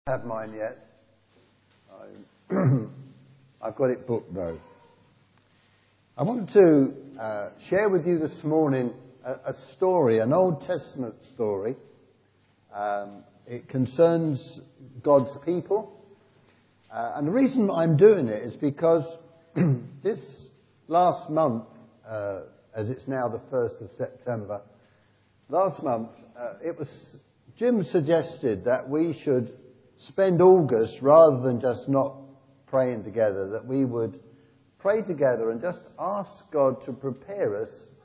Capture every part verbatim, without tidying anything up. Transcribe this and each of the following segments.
Have mine yet. I, I've got it booked though. I want to uh, share with you this morning a, a story, an Old Testament story. Um, it concerns God's people. Uh, and the reason I'm doing it is because this last month, uh, as it's now the first of September, last month, uh, it was Jim suggested that we should spend August, rather than just not praying together, that we would pray together and just ask God to prepare us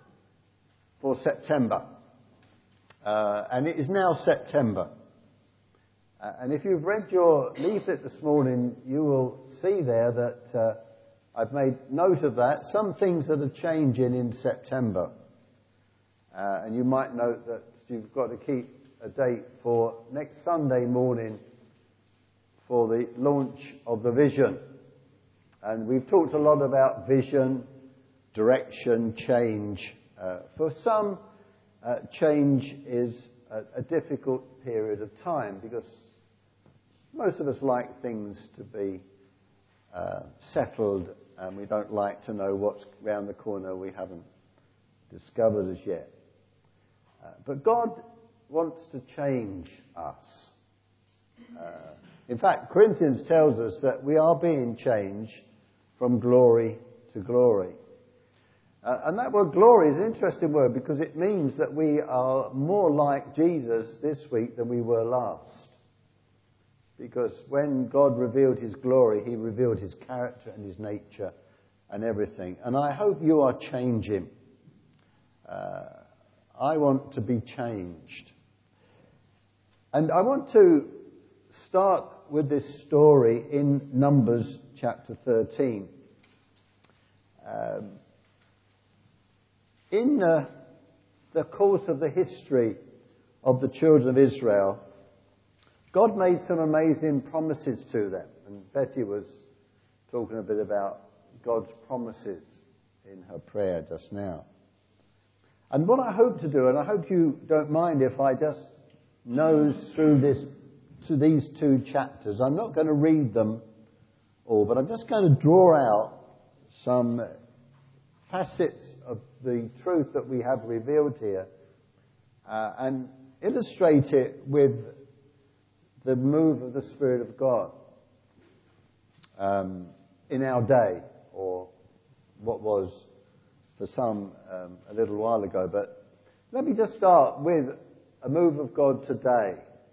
for September. Uh, and it is now September. Uh, and if you've read your leaflet this morning, you will see there that uh, I've made note of that. Some things that are changing in September. Uh, and you might note that you've got to keep a date for next Sunday morning for the launch of the vision. And we've talked a lot about vision, direction, change. Uh, for some, uh, change is a, a difficult period of time because most of us like things to be uh, settled, and we don't like to know what's round the corner we haven't discovered as yet. Uh, but God wants to change us. Uh, In fact, Corinthians tells us that we are being changed from glory to glory. Uh, and that word glory is an interesting word because it means that we are more like Jesus this week than we were last. Because when God revealed his glory, he revealed his character and his nature and everything. And I hope you are changing. Uh, I want to be changed. And I want to start with this story in Numbers chapter thirteen. Um, in uh, the course of the history of the children of Israel, God made some amazing promises to them. And Betty was talking a bit about God's promises in her prayer just now. And what I hope to do, and I hope you don't mind if I just nose through this to these two chapters. I'm not going to read them all, but I'm just going to draw out some facets of the truth that we have revealed here uh, and illustrate it with the move of the Spirit of God um, in our day, or what was for some um, a little while ago. But let me just start with a move of God today.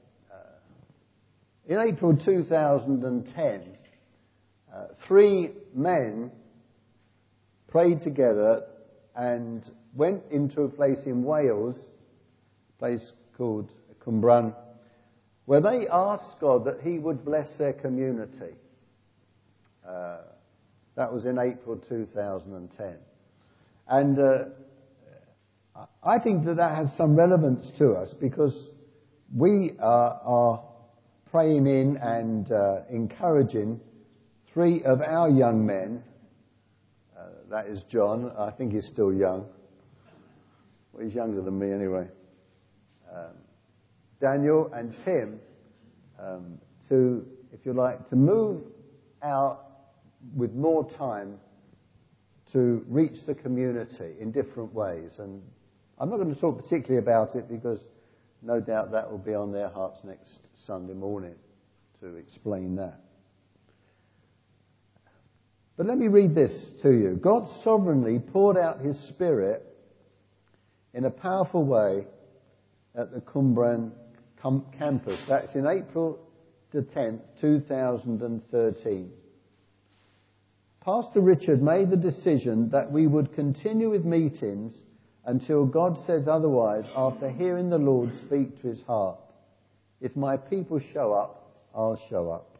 In April two thousand ten, uh, three men prayed together and went into a place in Wales, a place called Cwmbran, where they asked God that he would bless their community. Uh, that was in April two thousand ten. And uh, I think that that has some relevance to us because we are, are praying in and uh, encouraging three of our young men. Uh, that is John. I think he's still young. Well, he's younger than me anyway. Um, Daniel and Tim um, to, if you like, to move out with more time to reach the community in different ways. And I'm not going to talk particularly about it because no doubt that will be on their hearts next Sunday morning to explain that. But let me read this to you. God sovereignly poured out his Spirit in a powerful way at the Cwmbran campus. That's in April the tenth, two thousand thirteen. Pastor Richard made the decision that we would continue with meetings until God says otherwise, after hearing the Lord speak to his heart. If my people show up, I'll show up.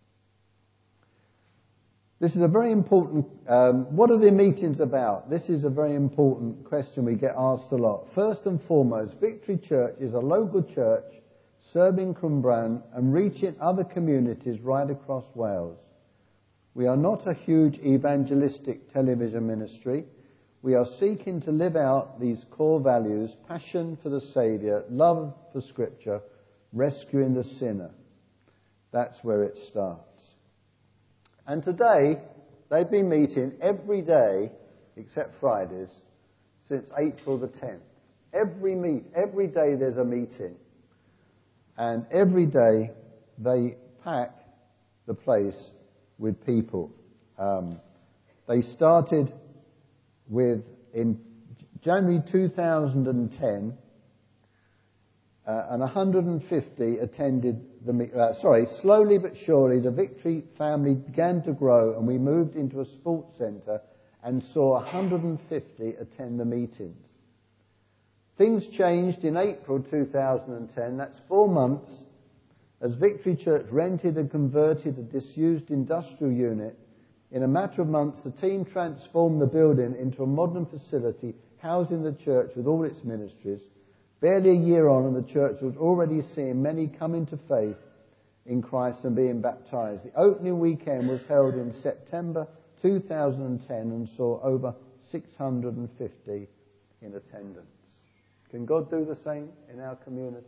This is a very important... Um, what are the meetings about? This is a very important question we get asked a lot. First and foremost, Victory Church is a local church serving Cwmbran and reaching other communities right across Wales. We are not a huge evangelistic television ministry. We are seeking to live out these core values: passion for the Saviour, love for Scripture, rescuing the sinner. That's where it starts. And today, they've been meeting every day, except Fridays, since April the tenth. Every meet, every day there's a meeting. And every day they pack the place with people. Um, they started with, in January two thousand ten, uh, and one hundred fifty attended the meet. Uh, sorry, slowly but surely the Victory family began to grow, and we moved into a sports centre and saw one hundred fifty attend the meetings. Things changed in April two thousand ten. That's four months, as Victory Church rented and converted a disused industrial unit. In a matter of months, the team transformed the building into a modern facility housing the church with all its ministries. Barely a year on, and the church was already seeing many come into faith in Christ and being baptized. The opening weekend was held in September two thousand ten and saw over six hundred fifty in attendance. Can God do the same in our community?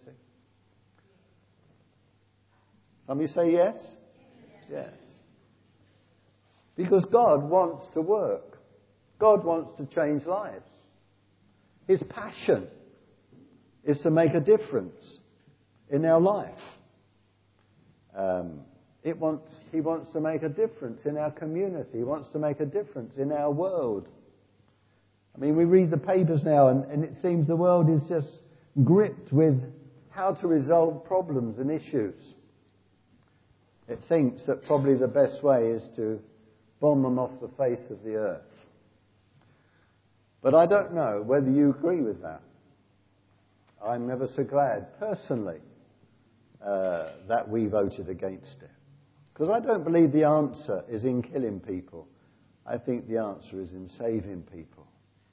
Somebody say yes? Yes. Because God wants to work. God wants to change lives. His passion is to make a difference in our life. Um, it wants, he wants to make a difference in our community. He wants to make a difference in our world. I mean, we read the papers now and, and it seems the world is just gripped with how to resolve problems and issues. It thinks that probably the best way is to bomb them off the face of the earth. But I don't know whether you agree with that. I'm never so glad, personally, uh, that we voted against it. Because I don't believe the answer is in killing people. I think the answer is in saving people.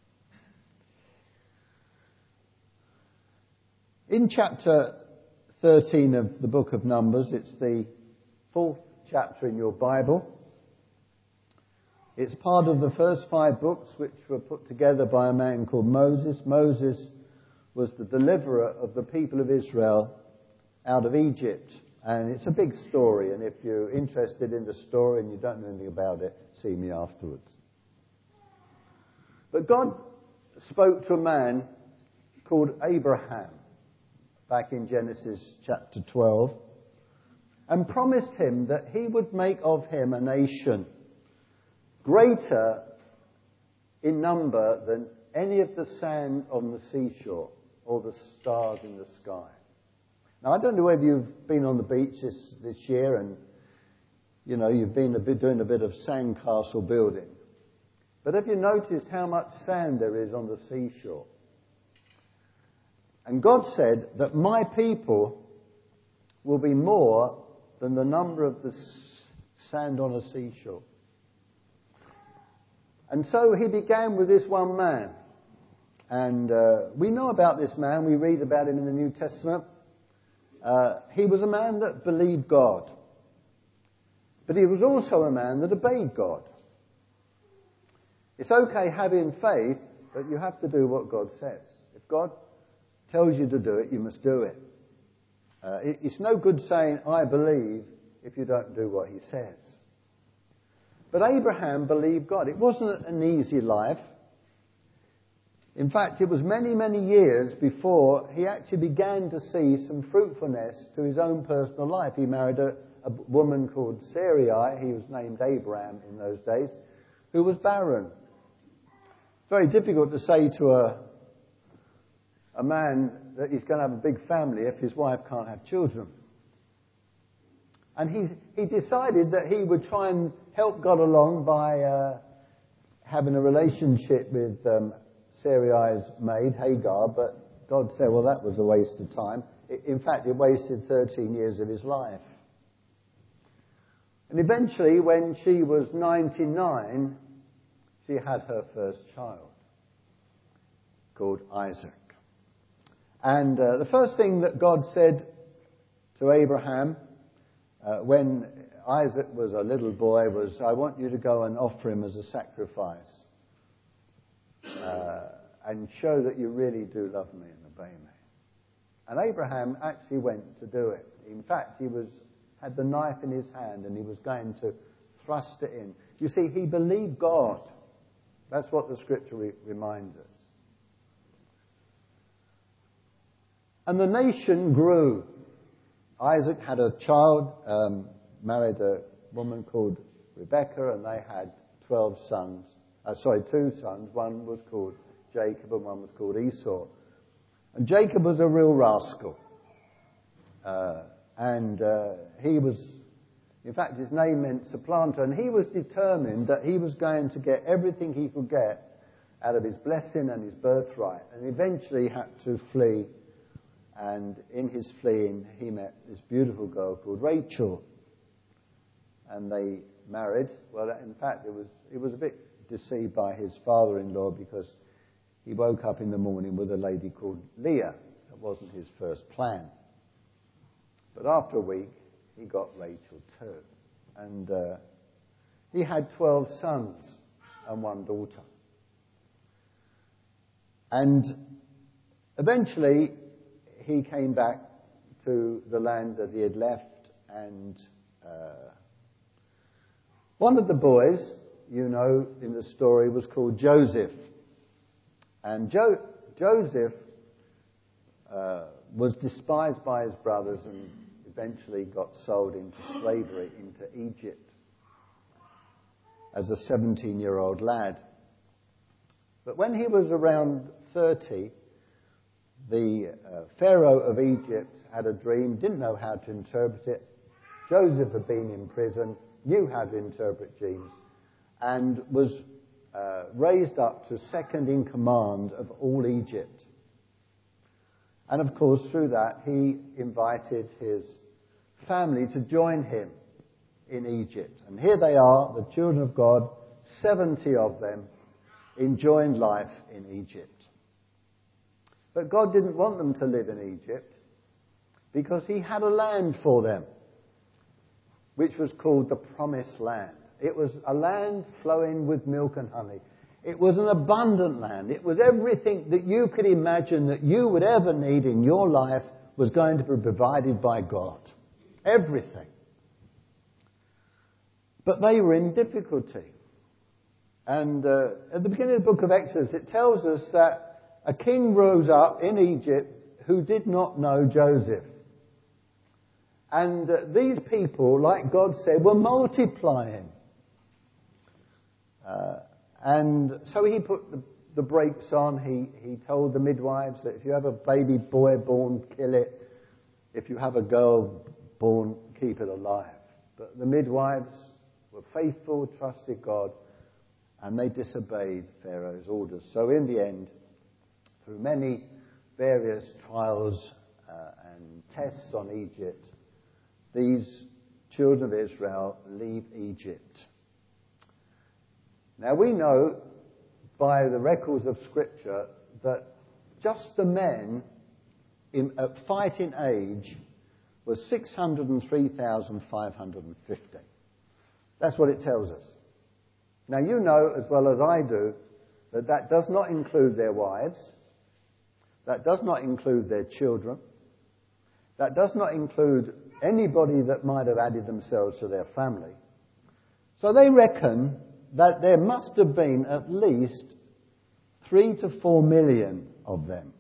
In chapter thirteen of the book of Numbers, it's the fourth chapter in your Bible. It's part of the first five books which were put together by a man called Moses. Moses was the deliverer of the people of Israel out of Egypt. And it's a big story, and if you're interested in the story and you don't know anything about it, see me afterwards. But God spoke to a man called Abraham back in Genesis chapter twelve and promised him that he would make of him a nation greater in number than any of the sand on the seashore or the stars in the sky. Now, I don't know whether you've been on the beach this, this year and, you know, you've been a bit, doing a bit of sandcastle building. But have you noticed how much sand there is on the seashore? And God said that my people will be more than the number of the sand on a seashore. And so he began with this one man. And uh, we know about this man. We read about him in the New Testament. Uh, he was a man that believed God. But he was also a man that obeyed God. It's okay having faith, but you have to do what God says. If God tells you to do it, you must do it. Uh, it it's no good saying, I believe, if you don't do what he says. But Abraham believed God. It wasn't an easy life. In fact, it was many, many years before he actually began to see some fruitfulness to his own personal life. He married a, a woman called Sarai, he was named Abraham in those days, who was barren. Very difficult to say to a, a man that he's going to have a big family if his wife can't have children. And he, he decided that he would try and help God along by uh, having a relationship with um, Sarai's maid, Hagar, but God said, well, that was a waste of time. In fact, it wasted thirteen years of his life. And eventually, when she was ninety-nine, she had her first child, called Isaac. And uh, the first thing that God said to Abraham uh, when Isaac was a little boy was, I want you to go and offer him as a sacrifice. Uh, and show that you really do love me and obey me. And Abraham actually went to do it. In fact, he was had the knife in his hand and he was going to thrust it in. You see, he believed God. That's what the scripture re- reminds us. And the nation grew. Isaac had a child, um, married a woman called Rebekah, and they had twelve sons. Uh, sorry, two sons. One was called Jacob and one was called Esau. And Jacob was a real rascal. Uh, and uh, he was, in fact, his name meant supplanter, and he was determined that he was going to get everything he could get out of his blessing and his birthright, and eventually had to flee. And in his fleeing, he met this beautiful girl called Rachel, and they married. Well, in fact, it was it was a bit deceived by his father-in-law, because he woke up in the morning with a lady called Leah. That wasn't his first plan. But after a week, he got Rachel too. And uh, he had twelve sons and one daughter. And eventually, he came back to the land that he had left, and uh, one of the boys, you know, in the story was called Joseph. And jo- Joseph uh, was despised by his brothers and eventually got sold into slavery into Egypt as a seventeen-year-old lad. But when he was around thirty, the uh, Pharaoh of Egypt had a dream, didn't know how to interpret it. Joseph had been in prison, knew how to interpret dreams, and was uh, raised up to second in command of all Egypt. And of course, through that, he invited his family to join him in Egypt. And here they are, the children of God, seventy of them, enjoying life in Egypt. But God didn't want them to live in Egypt, because he had a land for them, which was called the Promised Land. It was a land flowing with milk and honey. It was an abundant land. It was everything that you could imagine that you would ever need in your life was going to be provided by God. Everything. But they were in difficulty. And uh, at the beginning of the book of Exodus, it tells us that a king rose up in Egypt who did not know Joseph. And uh, these people, like God said, were multiplying. Uh, and so he put the, the brakes on. He, he told the midwives that if you have a baby boy born, kill it. If you have a girl born, keep it alive. But the midwives were faithful, trusted God, and they disobeyed Pharaoh's orders. So in the end, through many various trials uh, and tests on Egypt, these children of Israel leave Egypt. Now we know by the records of Scripture that just the men in, at fighting age was six hundred three thousand five hundred fifty. That's what it tells us. Now you know as well as I do that that does not include their wives. That does not include their children. That does not include anybody that might have added themselves to their family. So they reckon that there must have been at least three to four million of them.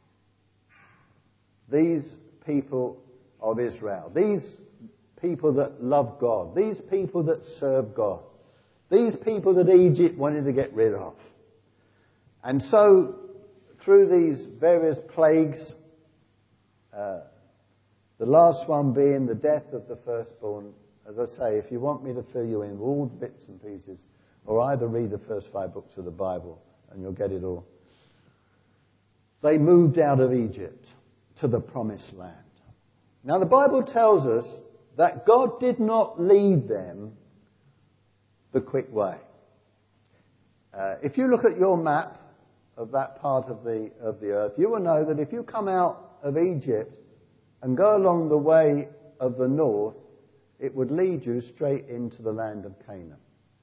These people of Israel. These people that love God. These people that serve God. These people that Egypt wanted to get rid of. And so, through these various plagues, uh, the last one being the death of the firstborn. As I say, if you want me to fill you in with all the bits and pieces, or either read the first five books of the Bible and you'll get it all. They moved out of Egypt to the Promised Land. Now the Bible tells us that God did not lead them the quick way. Uh, if you look at your map of that part of the of the earth, you will know that if you come out of Egypt and go along the way of the north, it would lead you straight into the land of Canaan.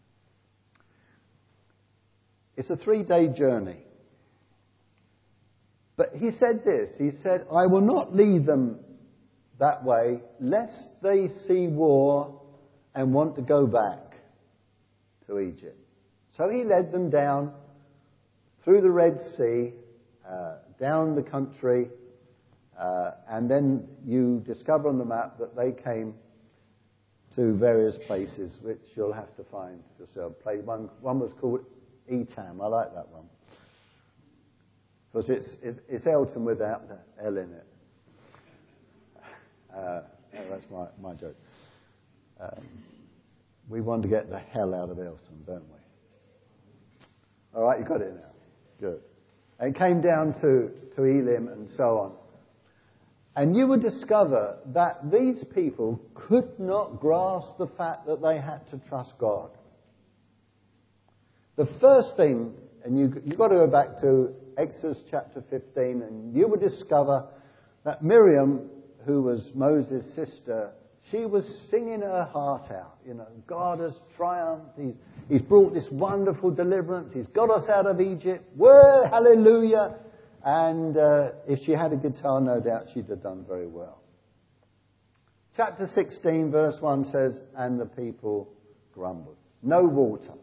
It's a three-day journey. But he said this, he said, I will not lead them that way, lest they see war and want to go back to Egypt. So he led them down through the Red Sea, uh, down the country, uh, and then you discover on the map that they came to various places, which you'll have to find yourself. One, one was called Etam. I like that one. Because it's, it's, it's Elton without the L in it. Uh, that's my, my joke. Um, we want to get the hell out of Elton, don't we? All right, you got it now. Good. And it came down to, to Elim and so on. And you would discover that these people could not grasp the fact that they had to trust God. The first thing, and you, you've got to go back to Exodus chapter fifteen, and you would discover that Miriam, who was Moses' sister, she was singing her heart out. You know, God has triumphed. He's, he's brought this wonderful deliverance. He's got us out of Egypt. Whoa, hallelujah. And uh, if she had a guitar, no doubt she'd have done very well. Chapter sixteen, verse one says, and the people grumbled. No water.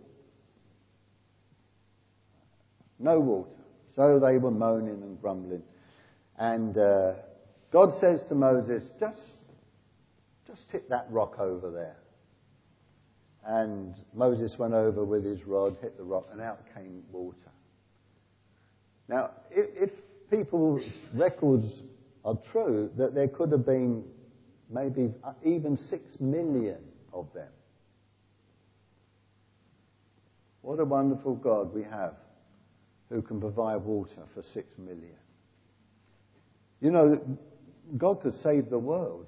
No water. So they were moaning and grumbling. And uh, God says to Moses, just, just hit that rock over there. And Moses went over with his rod, hit the rock, and out came water. Now, if, if people's records are true, that there could have been maybe even six million of them. What a wonderful God we have who can provide water for six million. You know, God could save the world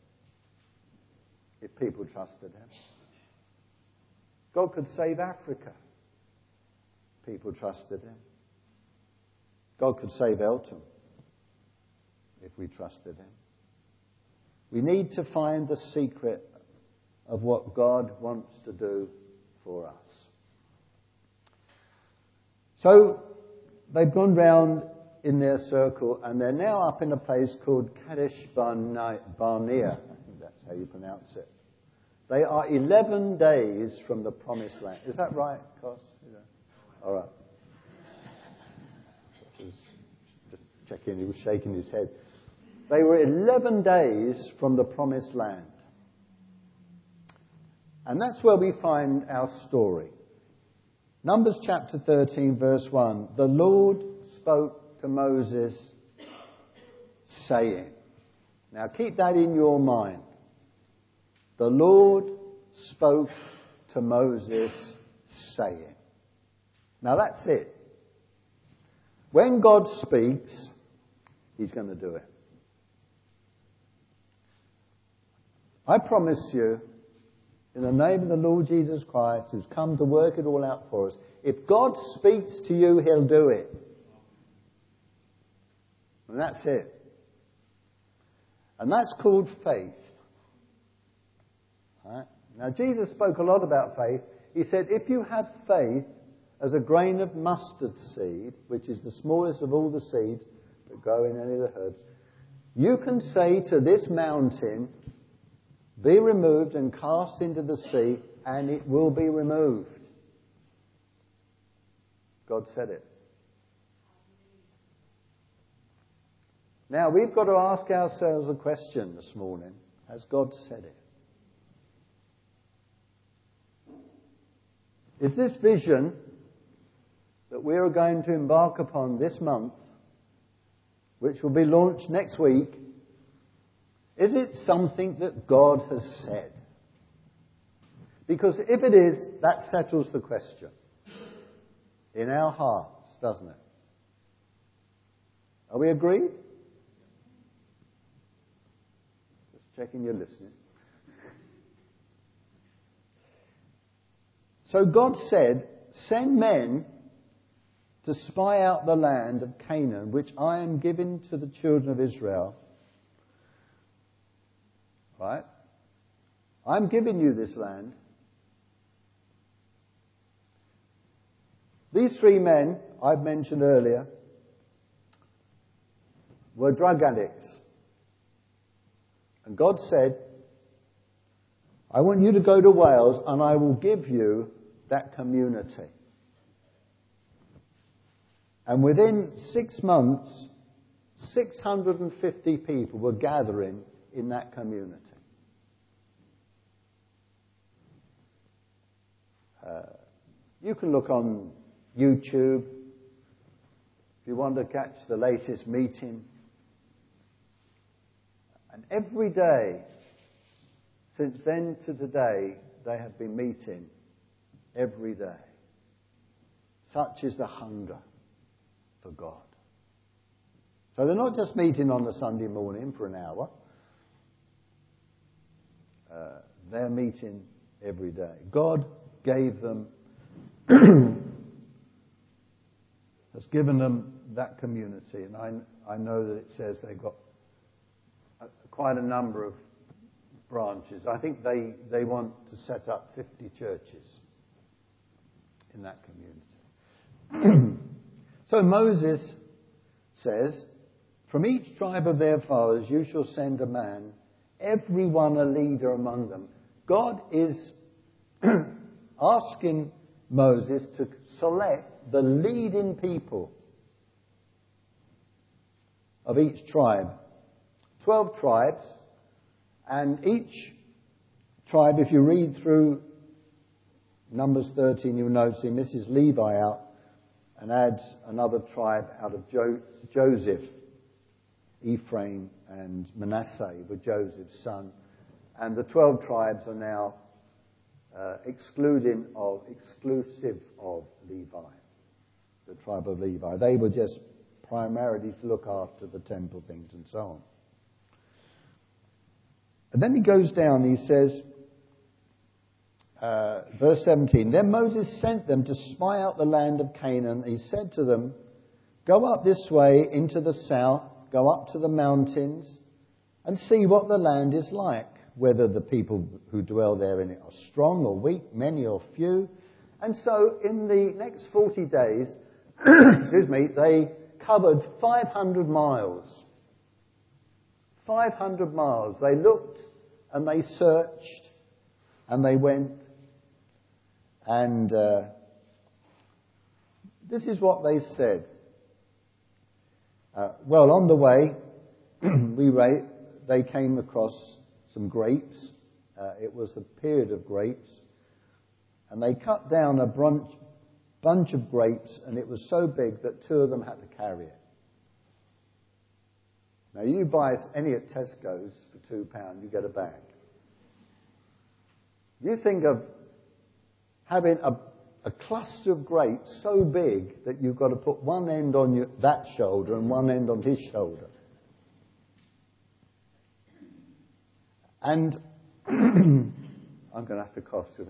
if people trusted Him. God could save Africa if people trusted Him. God could save Elton if we trusted Him. We need to find the secret of what God wants to do for us. So they've gone round in their circle and they're now up in a place called Kadesh Barnea. I think that's how you pronounce it. They are eleven days from the promised land. Is that right, Cos? All right. Just checking, he was shaking his head. They were eleven days from the promised land. And that's where we find our story. Numbers chapter thirteen, verse one. The Lord spoke to Moses, saying. Now keep that in your mind. The Lord spoke to Moses, saying. Now that's it. When God speaks, He's going to do it. I promise you, in the name of the Lord Jesus Christ, who's come to work it all out for us, if God speaks to you, He'll do it. And that's it. And that's called faith. Right? Now, Jesus spoke a lot about faith. He said, if you have faith as a grain of mustard seed, which is the smallest of all the seeds that grow in any of the herbs, you can say to this mountain, be removed and cast into the sea, and it will be removed. God said it. Now, we've got to ask ourselves a question this morning. Has God said it? Is this vision that we are going to embark upon this month, which will be launched next week, is it something that God has said? Because if it is, that settles the question in our hearts, doesn't it? Are we agreed? Just checking you're listening. So God said, send men to spy out the land of Canaan, which I am giving to the children of Israel. Right? I'm giving you this land. These three men I've mentioned earlier were drug addicts. And God said, I want you to go to Wales and I will give you that community. And within six months, six hundred fifty people were gathering in that community. Uh, you can look on YouTube if you want to catch the latest meeting. And every day, since then to today, they have been meeting every day. Such is the hunger for God. So they're not just meeting on a Sunday morning for an hour. Uh, they're meeting every day. God gave them, has given them that community. And I, I know that it says they've got a, quite a number of branches. I think they, they want to set up fifty churches in that community. So Moses says, from each tribe of their fathers you shall send a man, every one a leader among them. God is asking Moses to select the leading people of each tribe. Twelve tribes, and each tribe, if you read through Numbers thirteen, you'll notice he misses Levi out and adds another tribe out of jo- Joseph. Ephraim and Manasseh were Joseph's son. And the twelve tribes are now uh, excluding of, exclusive of Levi, the tribe of Levi. They were just primarily to look after the temple things and so on. And then he goes down, he says, uh, verse seventeen, then Moses sent them to spy out the land of Canaan. He said to them, go up this way into the south, go up to the mountains, and see what the land is like, whether the people who dwell there in it are strong or weak, many or few. And so in the next forty days, excuse me, they covered five hundred miles. five hundred miles. They looked and they searched and they went. And uh, this is what they said. Uh, well, on the way, we rate, they came across some grapes. Uh, it was the period of grapes. And they cut down a bunch, bunch of grapes, and it was so big that two of them had to carry it. Now, you buy any at Tesco's for two pounds, you get a bag. You think of having a, a cluster of grapes so big that you've got to put one end on your, that shoulder and one end on his shoulder. And I'm going to have to cough to it.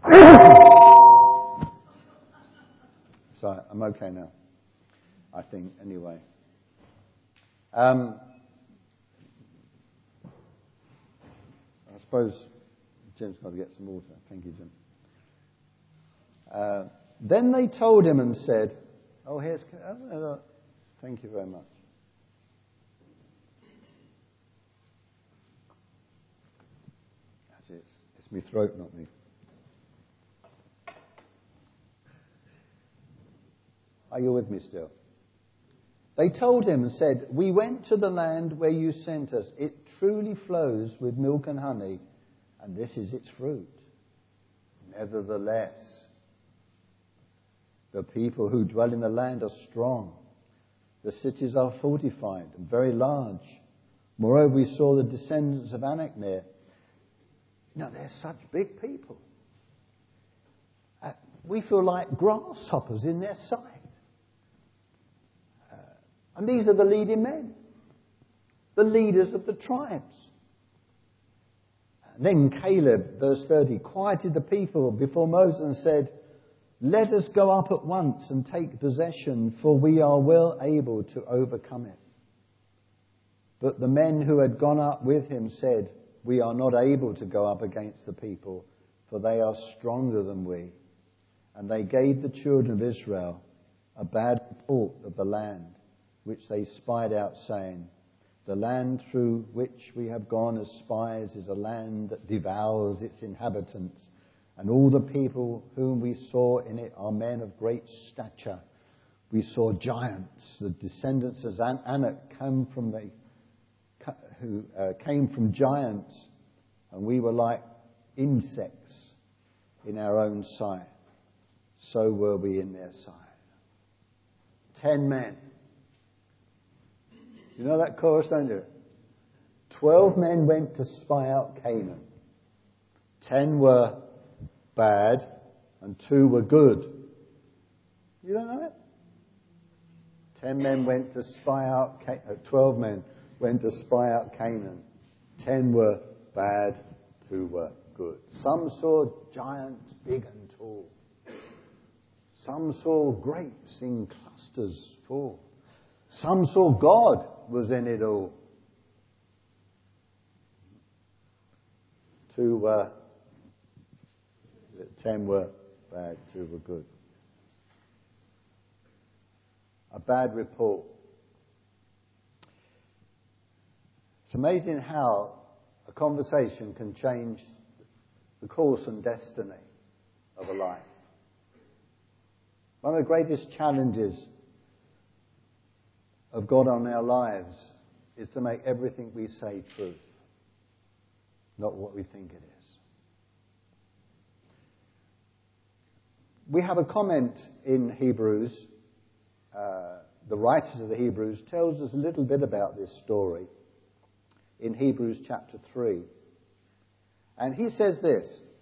So I'm okay now, I think, anyway. Um, I suppose Jim's got to get some water. Thank you, Jim. Uh, then they told him and said, oh, here's... Oh, thank you very much. That's it. It's my throat, not me. Are you with me still? They told him and said, we went to the land where you sent us. It truly flows with milk and honey, and this is its fruit. Nevertheless, the people who dwell in the land are strong. The cities are fortified and very large. Moreover, we saw the descendants of Anak there. You know, they're such big people. Uh, we feel like grasshoppers in their sight. Uh, and these are the leading men, the leaders of the tribes. And then Caleb, verse thirty, quieted the people before Moses and said, let us go up at once and take possession, for we are well able to overcome it. But the men who had gone up with him said, we are not able to go up against the people, for they are stronger than we. And they gave the children of Israel a bad report of the land, which they spied out, saying, The land through which we have gone as spies is a land that devours its inhabitants, and all the people whom we saw in it are men of great stature. We saw giants. The descendants of Anak came from the who uh, came from giants, and we were like insects in our own sight. So were we in their sight. Ten men. You know that chorus, don't you? Twelve men went to spy out Canaan. Ten were bad and two were good. You don't know it? Ten men went to spy out, Ca- uh, twelve men went to spy out Canaan. Ten were bad, two were good. Some saw giants big and tall. Some saw grapes in clusters full. Some saw God was in it all. Two were, ten were bad, two were good. A bad report. It's amazing how a conversation can change the course and destiny of a life. One of the greatest challenges of God on our lives is to make everything we say truth, not what we think it is. We have a comment in Hebrews. Uh, the writers of the Hebrews tells us a little bit about this story in Hebrews chapter three. And he says this: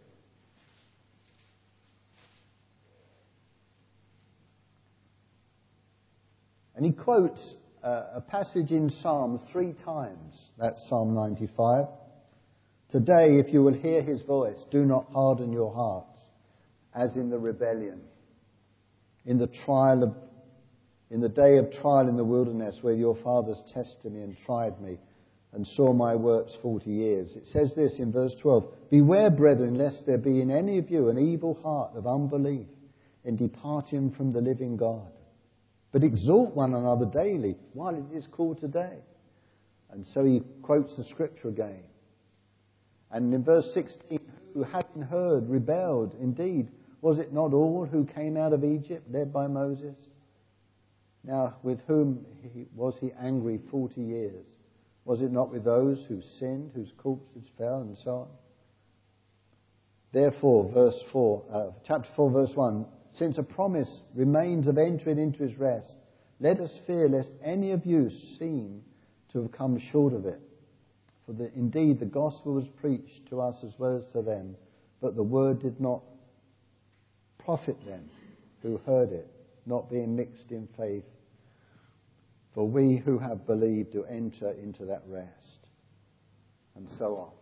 and he quotes uh, a passage in Psalms three times. That's Psalm ninety-five. Today, if you will hear his voice, do not harden your hearts, as in the rebellion, in the trial of, in the day of trial in the wilderness, where your fathers tested me and tried me, and saw my works forty years. It says this in verse twelve: beware, brethren, lest there be in any of you an evil heart of unbelief in departing from the living God. But exhort one another daily, while it is called today. And so he quotes the scripture again. And in verse sixteen, who having heard rebelled, indeed, was it not all who came out of Egypt, led by Moses? Now, with whom he, was he angry forty years? Was it not with those who sinned, whose corpses fell, and so on? Therefore, verse four, uh, chapter four, verse one, since a promise remains of entering into his rest, let us fear lest any of you seem to have come short of it. For the, indeed the gospel was preached to us as well as to them, but the word did not profit them who heard it, not being mixed in faith. For we who have believed do enter into that rest. And so on.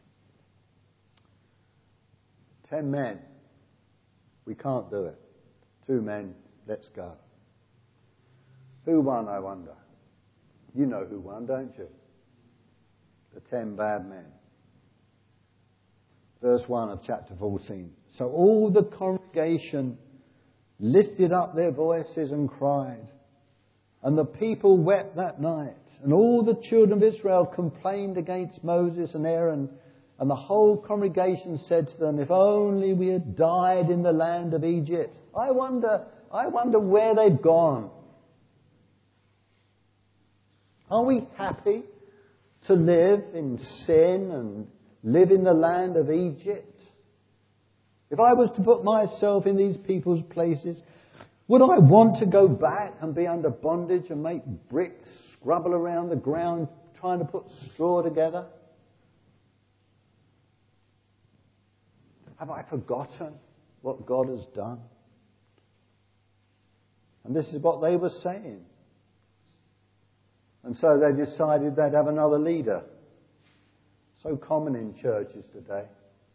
Ten men. We can't do it. Two men, let's go. Who won, I wonder? You know who won, don't you? The ten bad men. Verse one of chapter fourteen. So all the congregation lifted up their voices and cried. And the people wept that night. And all the children of Israel complained against Moses and Aaron. And the whole congregation said to them, if only we had died in the land of Egypt. I wonder, I wonder where they've gone. Are we happy to live in sin and live in the land of Egypt? If I was to put myself in these people's places, would I want to go back and be under bondage and make bricks, scrabble around the ground, trying to put straw together? Have I forgotten what God has done? And this is what they were saying. And so they decided they'd have another leader. So common in churches today.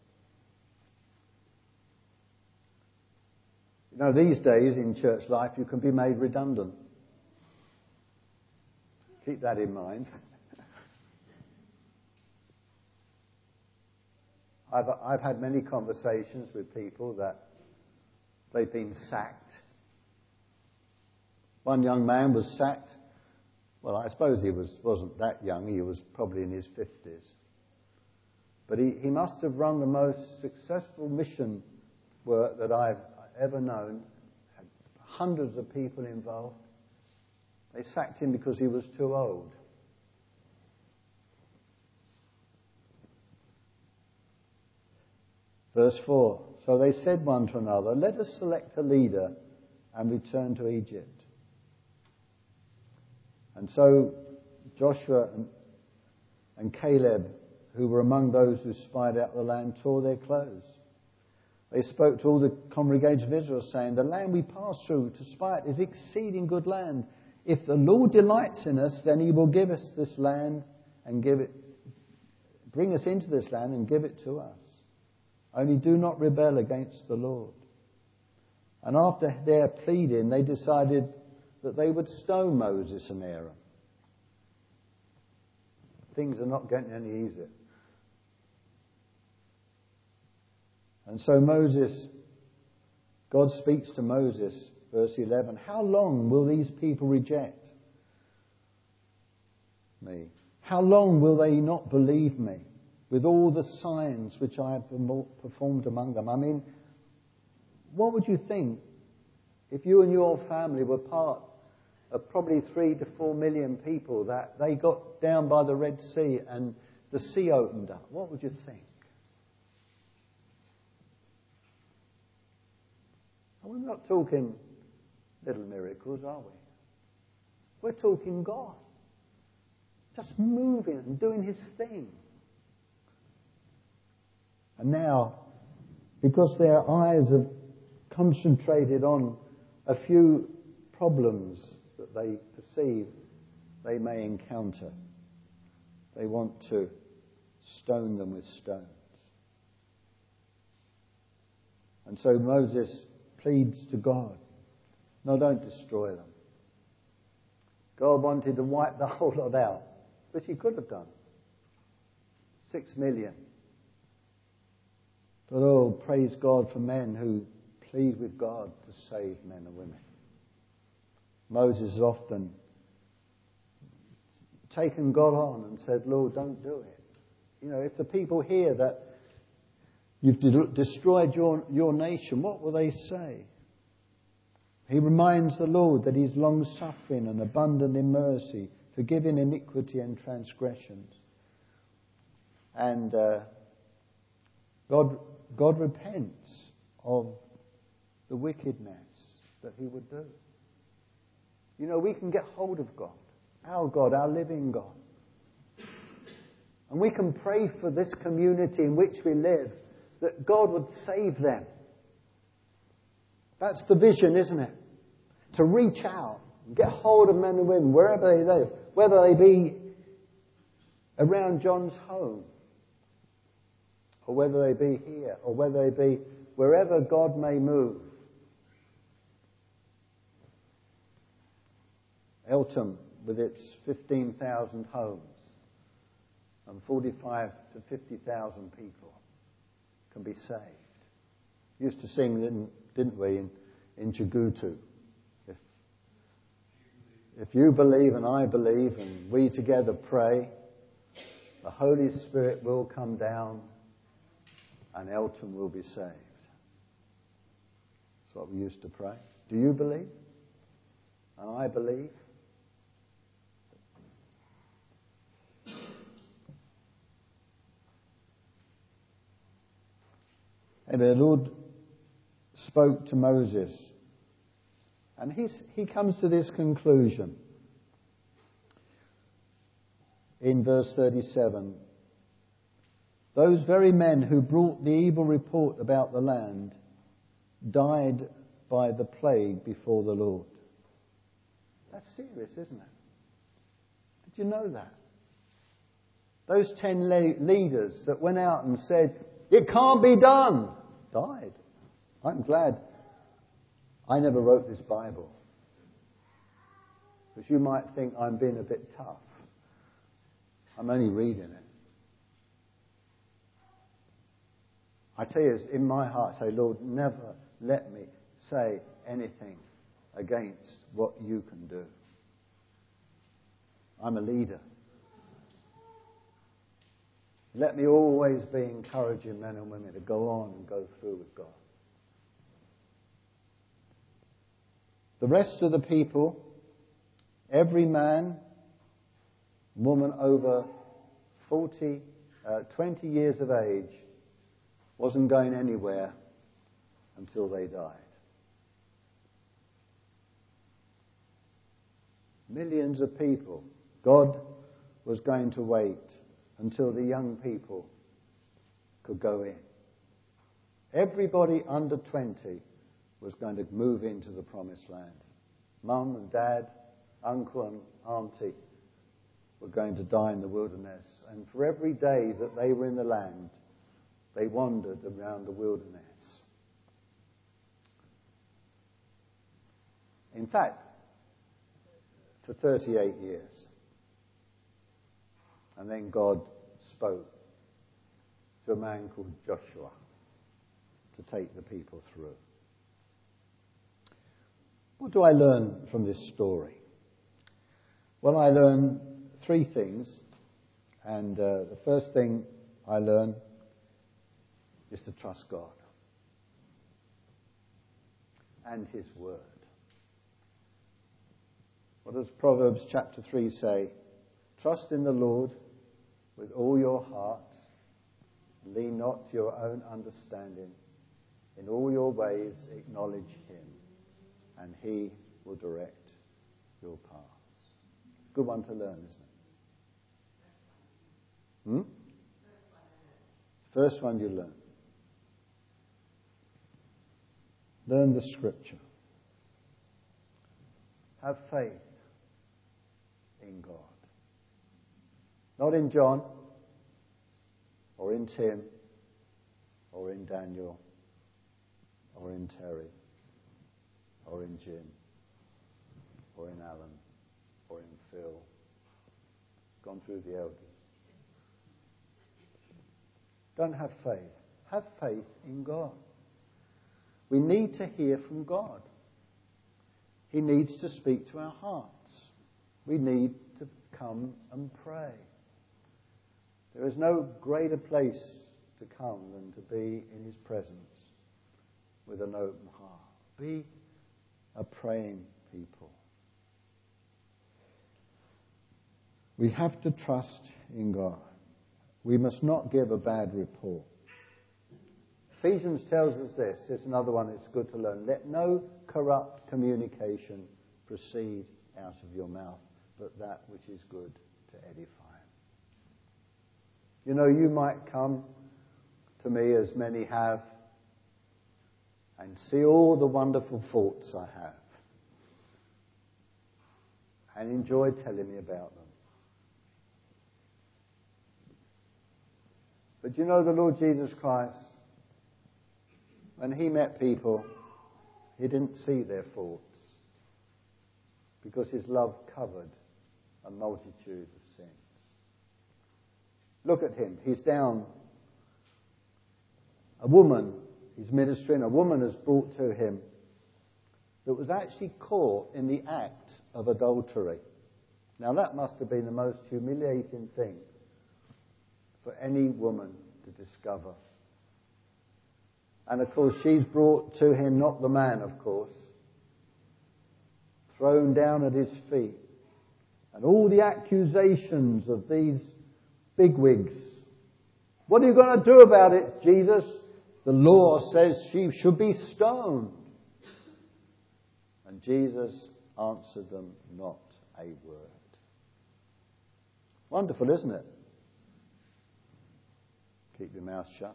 You know, these days in church life you can be made redundant. Keep that in mind. I've, I've had many conversations with people that they've been sacked. One young man was sacked Well, I suppose he was, wasn't that young. He was probably in his fifties. But he, he must have run the most successful mission work that I've ever known. Had hundreds of people involved. They sacked him because he was too old. Verse four. So they said one to another, let us select a leader and return to Egypt. And so Joshua and, and Caleb, who were among those who spied out the land, tore their clothes. They spoke to all the congregation of Israel, saying, the land we passed through to spy it is exceeding good land. If the Lord delights in us, then he will give us this land and give it, bring us into this land and give it to us. Only do not rebel against the Lord. And after their pleading, they decided that they would stone Moses and Aaron. Things are not getting any easier. And so Moses, God speaks to Moses, verse eleven, how long will these people reject me? How long will they not believe me with all the signs which I have performed among them? I mean, what would you think if you and your family were part of probably three to four million people that they got down by the Red Sea and the sea opened up? What would you think? And we're not talking little miracles, are we? We're talking God. Just moving and doing his thing. And now, because their eyes have concentrated on a few problems that they perceive they may encounter, they want to stone them with stones. And so Moses pleads to God, no, don't destroy them. God wanted to wipe the whole lot out, which he could have done. Six million. But oh, praise God for men who plead with God to save men and women. Moses has often taken God on and said, Lord, don't do it. You know, if the people hear that you've de- destroyed your, your nation, what will they say? He reminds the Lord that he's long-suffering and abundant in mercy, forgiving iniquity and transgressions. And uh, God, God repents of the wickedness that he would do. You know, we can get hold of God, our God, our living God. And we can pray for this community in which we live, that God would save them. That's the vision, isn't it? To reach out, get hold of men and women wherever they live, whether they be around John's home, or whether they be here, or whether they be wherever God may move. Eltham, with its fifteen thousand homes and forty-five to fifty thousand people, can be saved. We used to sing, didn't, didn't we, in, in Chagutu? If, if you believe and I believe and we together pray, the Holy Spirit will come down and Eltham will be saved. That's what we used to pray. Do you believe? And I believe. And the Lord spoke to Moses. And he's, he comes to this conclusion in verse thirty-seven. Those very men who brought the evil report about the land died by the plague before the Lord. That's serious, isn't it? Did you know that? Those ten le- leaders that went out and said, it can't be done, died. I'm glad I never wrote this Bible. Because you might think I'm being a bit tough. I'm only reading it. I tell you, in my heart, I say, Lord, never let me say anything against what you can do. I'm a leader. Let me always be encouraging men and women to go on and go through with God. The rest of the people, every man, woman over forty, uh, twenty years of age, wasn't going anywhere until they died. Millions of people. God was going to wait until the young people could go in. Everybody under twenty was going to move into the promised land. Mum and dad, uncle and auntie were going to die in the wilderness. And for every day that they were in the land, they wandered around the wilderness. In fact, for thirty-eight years. And then God spoke to a man called Joshua to take the people through. What do I learn from this story? Well, I learn three things. And uh, the first thing I learn is to trust God and His Word. What does Proverbs chapter three say? Trust in the Lord with all your heart. Lean not to your own understanding. In all your ways acknowledge Him, and He will direct your paths. Good one to learn, isn't it? Hmm? First one you learn. Learn the Scripture. Have faith in God. Not in John, or in Tim, or in Daniel, or in Terry, or in Jim, or in Alan, or in Phil. Gone through the elders. Don't have faith. Have faith in God. We need to hear from God. He needs to speak to our hearts. We need to come and pray. There is no greater place to come than to be in His presence with an open heart. Be a praying people. We have to trust in God. We must not give a bad report. Ephesians tells us this. Here's another one that's good to learn. Let no corrupt communication proceed out of your mouth, but that which is good to edify. You know, you might come to me, as many have, and see all the wonderful faults I have, and enjoy telling me about them. But you know, the Lord Jesus Christ, when He met people, He didn't see their faults, because His love covered a multitude of sins. Look at Him. He's down. A woman, He's ministering, a woman is brought to Him that was actually caught in the act of adultery. Now that must have been the most humiliating thing for any woman to discover. And of course she's brought to Him, not the man of course, thrown down at His feet. And all the accusations of these bigwigs. What are you going to do about it, Jesus? The law says she should be stoned. And Jesus answered them not a word. Wonderful, isn't it? Keep your mouth shut.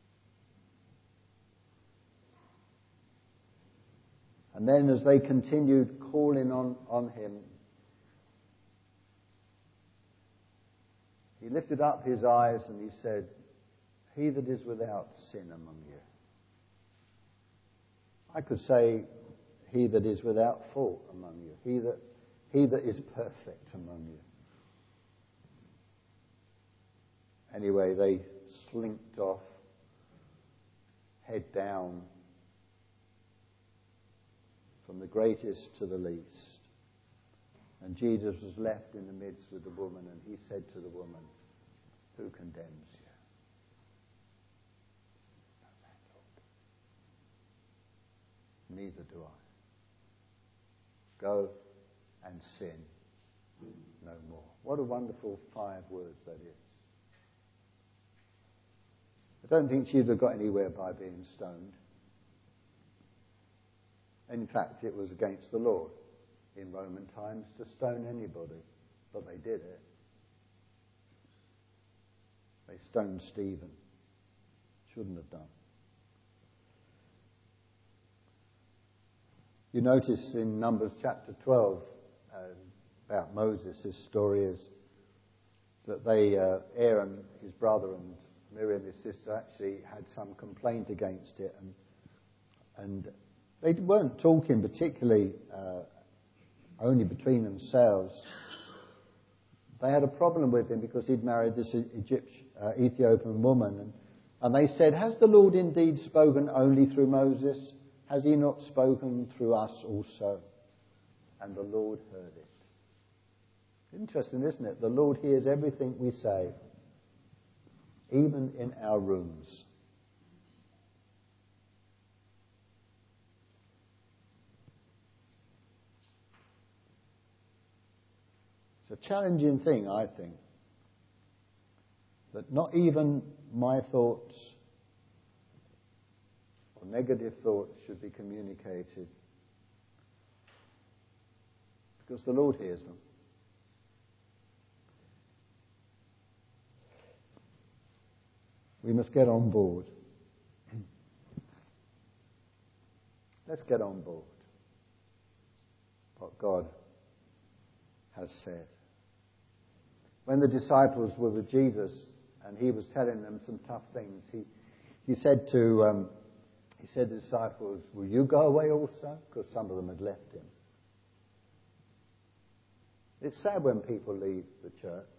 And then as they continued calling on, on Him, He lifted up His eyes and He said, He that is without sin among you. I could say, He that is without fault among you. He that, he that is perfect among you. Anyway, they slinked off, head down, from the greatest to the least. And Jesus was left in the midst with the woman, and he said to the woman, "Who condemns you?" "No man, Lord." "Neither do I. Go and sin no more." What a wonderful five words that is. I don't think she'd have got anywhere by being stoned. In fact, it was against the law in Roman times to stone anybody, but they did it. They stoned Stephen. Shouldn't have done. You notice in Numbers chapter twelve uh, about Moses, his story is that they, uh, Aaron, his brother, and Miriam, his sister, actually had some complaint against it, and and they weren't talking particularly uh, only between themselves. They had a problem with him because he'd married this Egyptian, uh, Ethiopian woman, and, and they said, "Has the Lord indeed spoken only through Moses? Has he not spoken through us also?" And the Lord heard it. Interesting, isn't it? The Lord hears everything we say, even in our rooms. It's a challenging thing, I think, that not even my thoughts or negative thoughts should be communicated, because the Lord hears them. We must get on board. Let's get on board what God has said. When the disciples were with Jesus and he was telling them some tough things, he, he said to um, he said to the disciples, "Will you go away also?" Because some of them had left him. It's sad when people leave the church.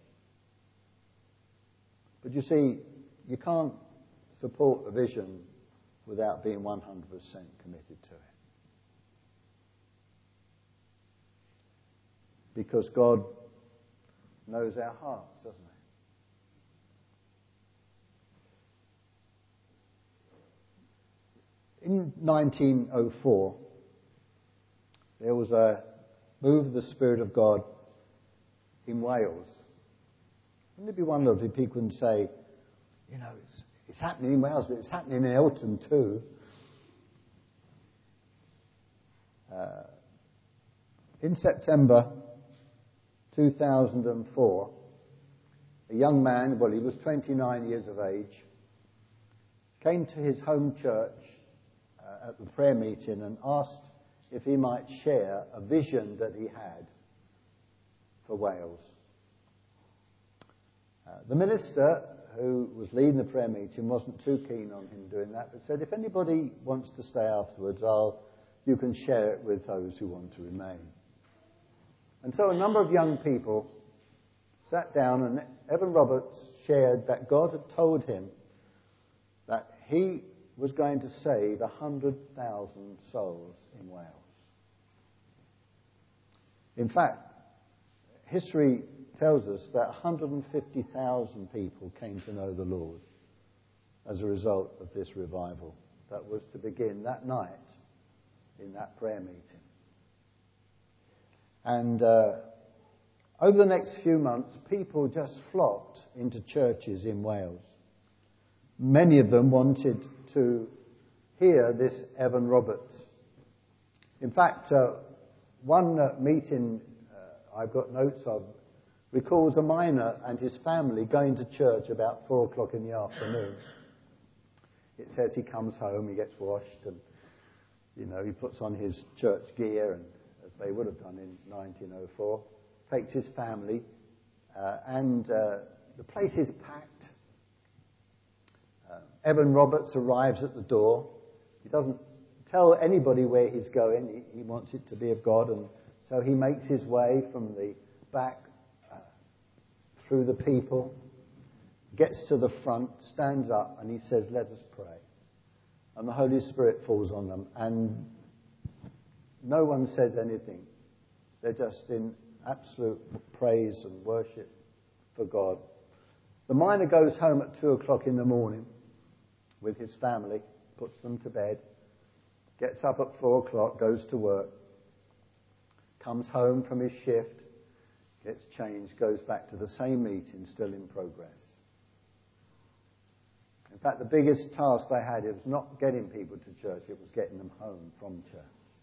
But you see, you can't support a vision without being one hundred percent committed to it. Because God knows our hearts, doesn't he? In nineteen oh four, there was a move of the Spirit of God in Wales. Wouldn't it be wonderful if people can say, you know, it's, it's happening in Wales, but it's happening in Elton too. Uh, in September two thousand four, a young man, well, he was twenty-nine years of age, came to his home church uh, at the prayer meeting and asked if he might share a vision that he had for Wales. Uh, the minister who was leading the prayer meeting wasn't too keen on him doing that, but said, if anybody wants to stay afterwards, I'll, you can share it with those who want to remain. And so a number of young people sat down, and Evan Roberts shared that God had told him that he was going to save one hundred thousand souls in Wales. In fact, history tells us that one hundred fifty thousand people came to know the Lord as a result of this revival that was to begin that night in that prayer meeting. And uh, over the next few months, people just flocked into churches in Wales. Many of them wanted to hear this Evan Roberts. In fact, uh, one uh, meeting uh, I've got notes of recalls a miner and his family going to church about four o'clock in the afternoon. It says he comes home, he gets washed, and you know he puts on his church gear, and as they would have done in nineteen oh four, takes his family, uh, and uh, the place is packed. Uh, Evan Roberts arrives at the door. He doesn't tell anybody where he's going. He, he wants it to be of God, and so he makes his way from the back uh, through the people, gets to the front, stands up, and he says, "Let us pray." And the Holy Spirit falls on them, and no one says anything. They're just in absolute praise and worship for God. The miner goes home at two o'clock in the morning with his family, puts them to bed, gets up at four o'clock, goes to work, comes home from his shift, gets changed, goes back to the same meeting, still in progress. In fact, the biggest task they had, it was not getting people to church, it was getting them home from church.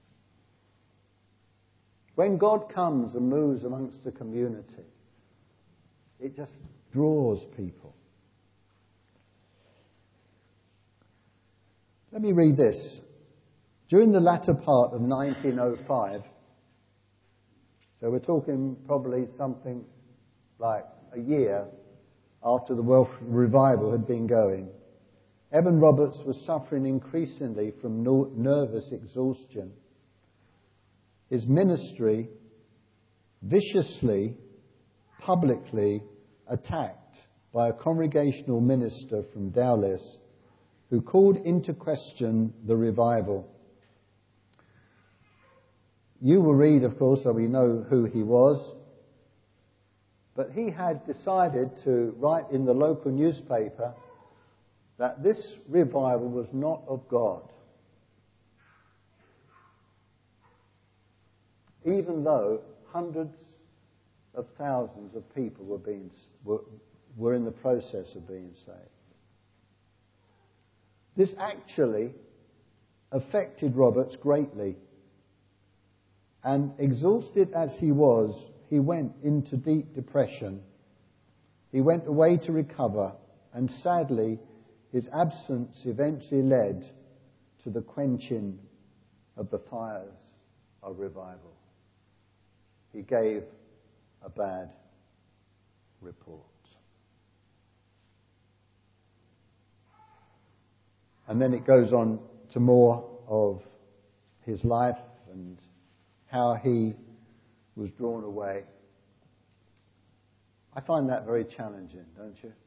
When God comes and moves amongst the community, it just draws people. Let me read this. During the latter part of nineteen oh five, so we're talking probably something like a year after the Welsh revival had been going, Evan Roberts was suffering increasingly from no- nervous exhaustion. His ministry viciously, publicly attacked by a congregational minister from Dowlais who called into question the revival. You will read, of course, so we know who he was, but he had decided to write in the local newspaper that this revival was not of God, even though hundreds of thousands of people were being were, were in the process of being saved. This actually affected Roberts greatly, and exhausted as he was, he went into deep depression. He went away to recover, and sadly, his absence eventually led to the quenching of the fires of revival. He gave a bad report. And then it goes on to more of his life and how he was drawn away. I find that very challenging, don't you?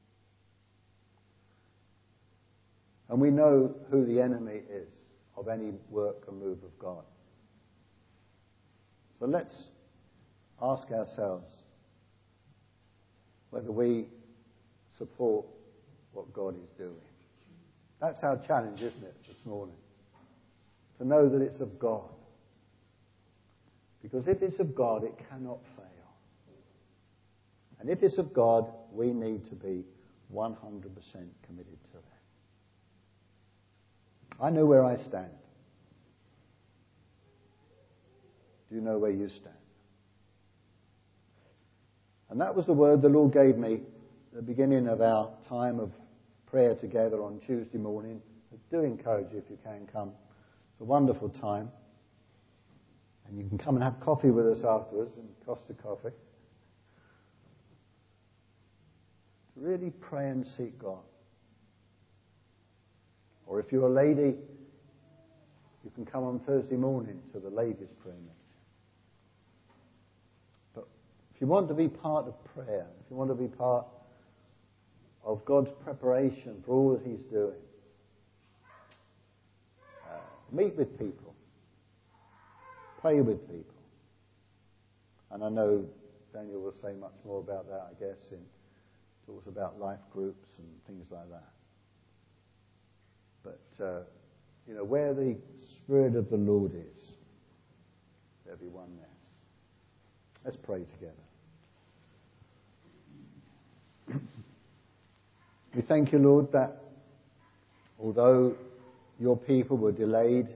And we know who the enemy is of any work and move of God. So let's ask ourselves whether we support what God is doing. That's our challenge, isn't it, this morning? To know that it's of God. Because if it's of God, it cannot fail. And if it's of God, we need to be one hundred percent committed to it. I know where I stand. Do you know where you stand? And that was the word the Lord gave me at the beginning of our time of prayer together on Tuesday morning. I do encourage you, if you can, come. It's a wonderful time. And you can come and have coffee with us afterwards, and Costa Coffee. To really pray and seek God. Or if you're a lady, you can come on Thursday morning to the ladies' prayer meeting. But if you want to be part of prayer, if you want to be part of God's preparation for all that He's doing, uh, meet with people. Pray with people. And I know Daniel will say much more about that, I guess, in talks about life groups and things like that. But, uh, you know, where the Spirit of the Lord is, there'll be oneness. Let's pray together. We thank you, Lord, that although your people were delayed